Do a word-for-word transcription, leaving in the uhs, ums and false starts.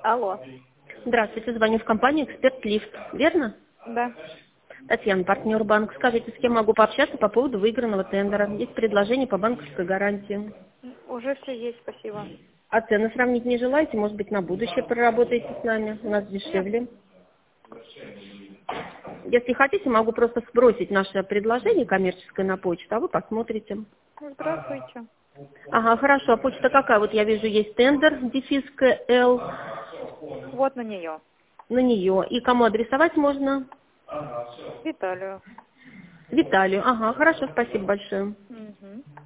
Алло. Здравствуйте, звоню в компанию «Эксперт Лифт». Верно? Да. Татьяна, партнер банка. Скажите, с кем могу пообщаться по поводу выигранного тендера? Есть предложение по банковской гарантии. Уже все есть, спасибо. А цены сравнить не желаете? Может быть, на будущее проработаете с нами? У нас Нет. дешевле. Если хотите, могу просто сбросить наше предложение коммерческое на почту, а вы посмотрите. Здравствуйте. Ага, хорошо. А почта какая? Вот я вижу, есть тендер, дефис КЛ, Вот на нее. на нее. И кому адресовать можно? Виталию. Виталию. Ага, хорошо, спасибо большое. Угу.